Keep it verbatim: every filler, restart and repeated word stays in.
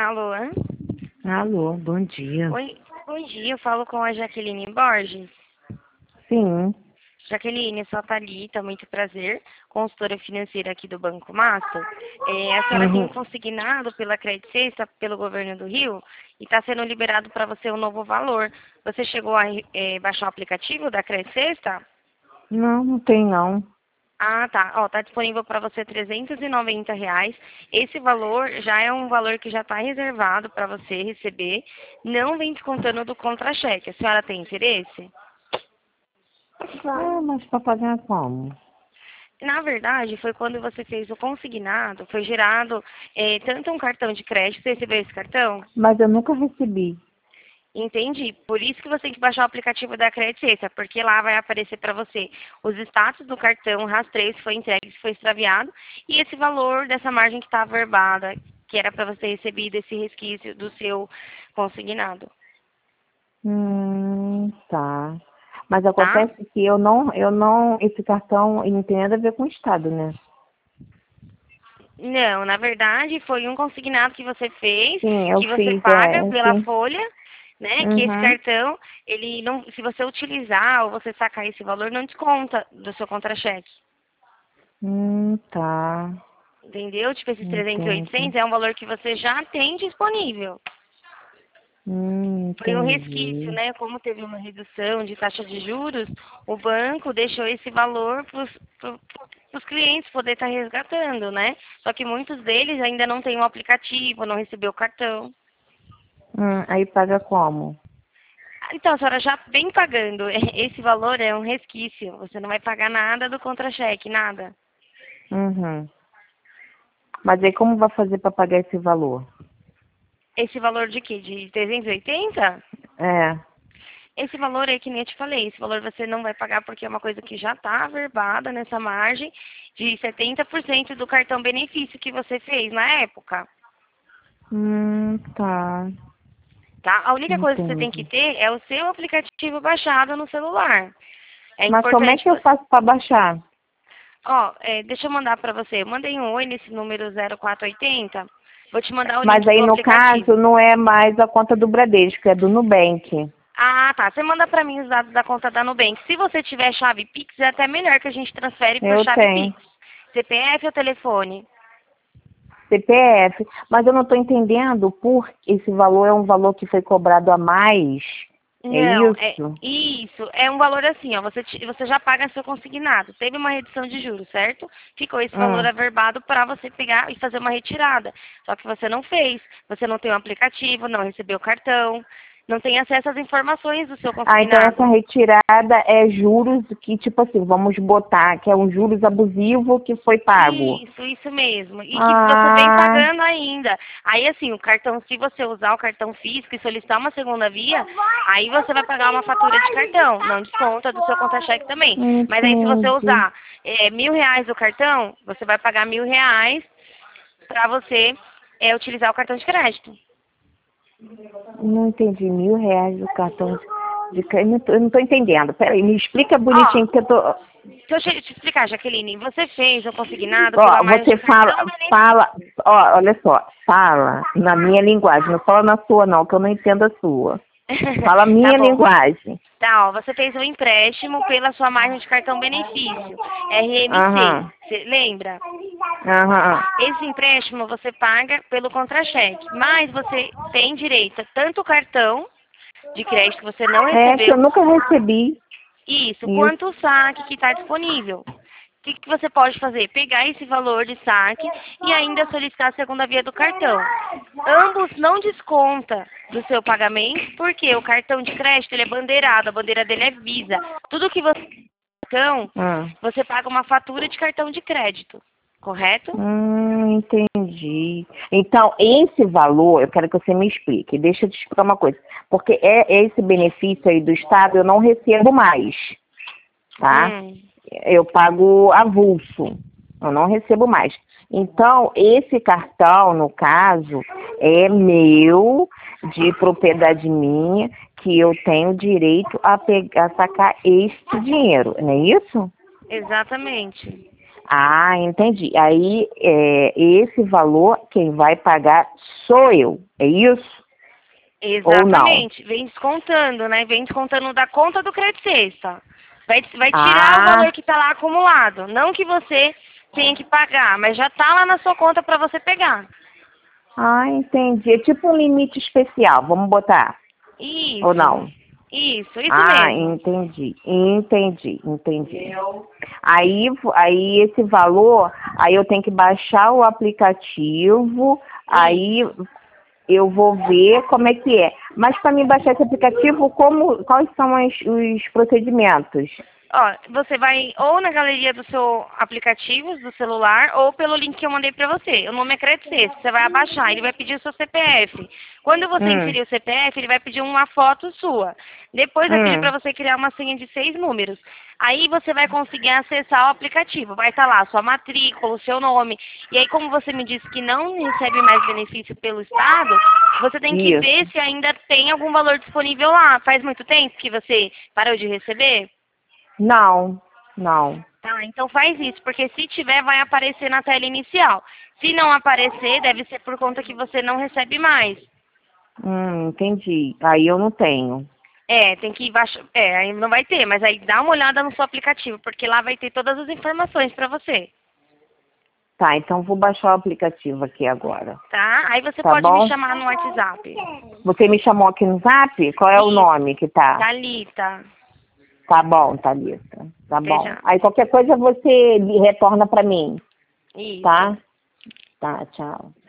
Alô? Alô, bom dia. Oi, bom dia, eu falo com a Jaqueline Borges. Sim. Jaqueline, sou a Thalita, muito prazer, consultora financeira aqui do Banco Master. É, a senhora tem Uhum. consignado pela Credit Sexta, pelo governo do Rio, e está sendo liberado para você um novo valor. Você chegou a é, baixar o aplicativo da Credit Sexta? Não, não tem não. Ah, tá. Ó, tá disponível para você trezentos e noventa reais. Esse valor já é um valor que já está reservado para você receber. Não vem descontando do contra-cheque. A senhora tem interesse? Ah, mas pra pagar como? Na verdade, foi quando você fez o consignado, foi gerado eh, tanto um cartão de crédito, você recebeu esse cartão? Mas eu nunca recebi. Entendi. Por isso que você tem que baixar o aplicativo da Credit Sexta, porque lá vai aparecer para você os status do cartão, rastreio se foi entregue, se foi extraviado, e esse valor dessa margem que está averbada, que era para você receber desse resquício do seu consignado, Hum, tá. Mas tá? acontece que eu não, eu não, esse cartão ele não tem nada a ver com o Estado, né? Não, na verdade foi um consignado que você fez, Sim, eu que você fiz, paga é, pela sim. folha, né? Que esse Uhum. cartão, ele não, se você utilizar ou você sacar esse valor, não desconta do seu contra-cheque. Hum, tá. Entendeu? Tipo, esses trezentos e Entendi. oitocentos é um valor que você já tem disponível. Hum, Foi um resquício, entendi. né? Como teve uma redução de taxa de juros, o banco deixou esse valor para os clientes poder estar resgatando, né? Só que muitos deles ainda não têm o aplicativo, não recebeu o cartão. Hum, aí paga como? Então, a senhora já vem pagando. Esse valor é um resquício. Você não vai pagar nada do contra-cheque, nada. Uhum. Mas aí como vai fazer para pagar esse valor? Esse valor de quê? De trezentos e oitenta? É. Esse valor aí, que nem eu te falei, esse valor você não vai pagar porque é uma coisa que já está averbada nessa margem de setenta por cento do cartão benefício que você fez na época, Hum, tá. tá? A única coisa que você tem que Entendi. ter é o seu aplicativo baixado no celular. É Mas como é importante, que eu faço para baixar? ó, é, deixa eu mandar para você. Eu mandei um oi nesse número zero quatro oito zero. Vou te mandar o Mas link aí do no caso aplicativo. não é mais a conta do Bradesco, é do Nubank. Ah, tá. Você manda para mim os dados da conta da Nubank. Se você tiver chave Pix, é até melhor que a gente transfere por Eu chave tenho. Pix. C P F ou telefone? C P F. Mas eu não estou entendendo por esse valor é um valor que foi cobrado a mais. É Não, é isso? isso. É um valor assim, ó. Você, te- você já paga seu consignado. Teve uma redução de juros, certo? Ficou esse valor Hum. averbado para você pegar e fazer uma retirada. Só que você não fez. Você não tem o aplicativo, não recebeu o cartão, não tem acesso às informações do seu Ah, então essa consignado. retirada é juros que, tipo assim, vamos botar, que é um juros abusivo que foi pago. Isso, isso mesmo. E que você vem Ah, pagando ainda. Aí, assim, o cartão, se você usar o cartão físico e solicitar uma segunda via, aí você vai pagar uma fatura de cartão. Não desconta do seu contra-cheque também. Mas aí, se você entendi. usar é, mil reais do cartão, você vai pagar mil reais para você é, utilizar o cartão de crédito. Não entendi. Mil reais do cartão de crédito. Eu não estou entendendo. Peraí, me explica Ó, bonitinho que eu tô. deixa eu te explicar, Jaqueline. Você fez o consignado pela Ó, margem de você fala, cartão benefício. fala, ó, olha só, fala na minha linguagem, não fala na sua não, que eu não entendo a sua. Fala a Tá minha bom. linguagem. Tá, ó, você fez um empréstimo pela sua margem de cartão benefício, R M C, Aham, você lembra? aham. Esse empréstimo você paga pelo contra-cheque, mas você tem direito a tanto o cartão de crédito que você não É que eu recebeu, nunca recebi isso, quanto isso. o saque que está disponível. O que, que você pode fazer? Pegar esse valor de saque e ainda solicitar a segunda via do cartão. Ambos não desconta do seu pagamento, porque o cartão de crédito ele é bandeirado, a bandeira dele é Visa. Tudo que você cartão, Hum, você paga uma fatura de cartão de crédito, correto? hum, entendi. Então, esse valor, eu quero que você me explique. Deixa eu te explicar uma coisa. Porque é esse benefício aí do Estado, eu não recebo mais, tá? Hum. Eu pago avulso, eu não recebo mais. Então, esse cartão, no caso, é meu, de propriedade minha, que eu tenho direito a pegar, a sacar este dinheiro, não é isso? Exatamente. Ah, entendi. Aí, é, esse valor, quem vai pagar sou eu, é isso? Ou não? Exatamente. Vem descontando, né? Vem descontando da conta do crédito sexta. Vai, vai tirar o Ah, valor que está lá acumulado. Não que você tenha que pagar, mas já está lá na sua conta para você pegar. ah, entendi. É tipo um limite especial, vamos botar. Ou Isso. não? Isso, isso Ah, mesmo. entendi, entendi, entendi. Aí, aí esse valor, aí eu tenho que baixar o aplicativo, aí Isso. eu vou ver como é que é. Mas para mim baixar esse aplicativo, como, quais são as- os procedimentos? Ó, você vai ou na galeria do seu aplicativo, do celular, ou pelo link que eu mandei pra você. O nome é Crédito Sexta. Você vai abaixar, ele vai pedir o seu C P F. Quando você Hum, inserir o C P F, ele vai pedir uma foto sua. Depois vai pedir hum, pra você criar uma senha de seis números. Aí você vai conseguir acessar o aplicativo. Vai estar lá a sua matrícula, o seu nome. E aí, como você me disse que não recebe mais benefício pelo Estado, você tem que ver isso. se ainda tem algum valor disponível lá. Faz muito tempo que você parou de receber? Não, não. Tá, então faz isso, porque se tiver, vai aparecer na tela inicial. Se não aparecer, deve ser por conta que você não recebe mais. Hum, entendi. Aí eu não tenho. É, tem que baixar. É, aí não vai ter, mas aí dá uma olhada no seu aplicativo, porque lá vai ter todas as informações pra você, Tá, então vou baixar o aplicativo aqui agora. tá? Aí você Tá pode me bom? chamar no WhatsApp. Você me chamou aqui no Zap? Qual é o Isso, nome que tá? Thalita. Tá bom, Thalita. Tá Até bom. já. Aí qualquer coisa você me retorna pra mim, Isso. tá? Tá, tchau.